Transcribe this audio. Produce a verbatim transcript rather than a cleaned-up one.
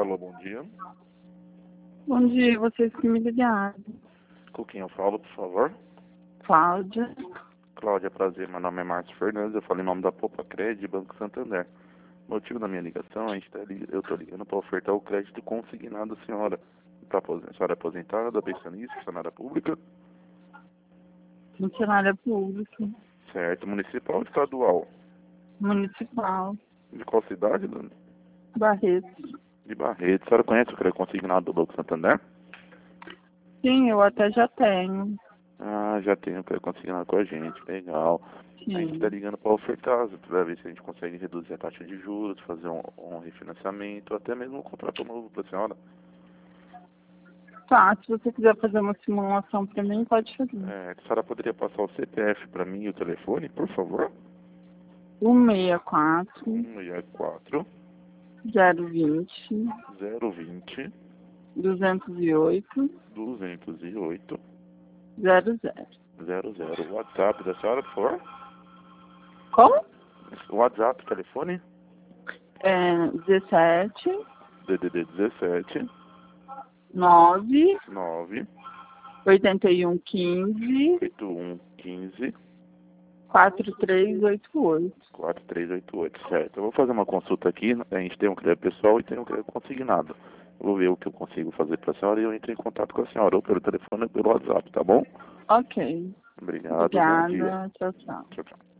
Alô, bom dia. Bom dia, vocês que me ligaram. Com quem eu falo, por favor? Cláudia. Cláudia, prazer. Meu nome é Márcio Fernandes. Eu falo em nome da Poupa Crédito Banco Santander. O motivo da minha ligação, a gente tá lig... eu estou ligando para ofertar o crédito consignado à senhora. Pra apos... A senhora é aposentada, pensionista, funcionária pública? Funcionária pública. Certo. Municipal ou estadual? Municipal. De qual cidade, dona? Barretos. De Barreto. A senhora conhece o crédito consignado do Banco Santander? Sim, eu até já tenho. Ah, já tem o crédito consignado com a gente. Legal. Sim. A gente está ligando para ofertar, para ver se a gente consegue reduzir a taxa de juros, fazer um, um refinanciamento, até mesmo um contrato novo para a senhora. Tá, se você quiser fazer uma simulação para mim, pode fazer. É, a senhora poderia passar o C P F para mim e o telefone, por favor? um seis quatro, um seis quatro, zero vinte, zero vinte, duzentos e oito, duzentos e oito, zero zero. zero zero. O WhatsApp da senhora, por favor? Como? O WhatsApp, telefone? É dezessete, D D D dezessete, nove, nove, oitenta e um, quinze, oito um, quinze, quatro três oito oito. quatro três oito oito, certo. Eu vou fazer uma consulta aqui, a gente tem um crédito pessoal e tem um crédito consignado. Eu vou ver o que eu consigo fazer para a senhora e eu entro em contato com a senhora, ou pelo telefone ou pelo WhatsApp, tá bom? Ok. Obrigado, bom dia. Obrigada. Tchau, tchau. Tchau, tchau.